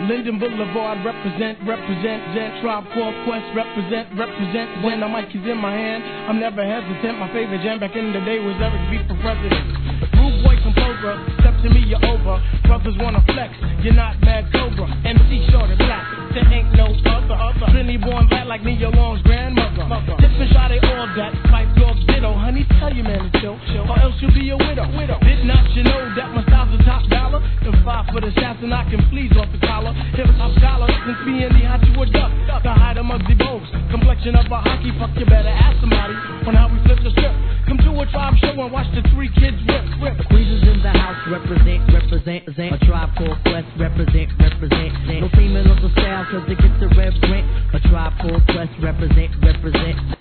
Linden Boulevard, represent, Tribe Called Quest, represent. When the mic is in my hand, I'm never hesitant. My favorite jam back in the day was Eric B for president. Rude boy composer, step to me, you're over. Brothers wanna flex, you're not Mad Cobra. MC short and black, there ain't no other. Trinity born black like Nia Long's grandmother. Different shot, they all that. Pipe dog ditto, honey, tell your man to chill, or else you'll be a widow. Did not you know that my style's a top dollar? If 5 foot assassin, I can fleas off the collar. Hip hop scholar, since me and the hot you a duck. The height of Muggsy Bogues, complexion of a hockey puck. You better ask somebody on how we flip the script. Come to a Tribe show and watch the 3 kids rip. Queens is in the house, represent. A Tribe Called Quest, represent. No female of the style, cause it gets the red print. A Tribe Called Quest, represent.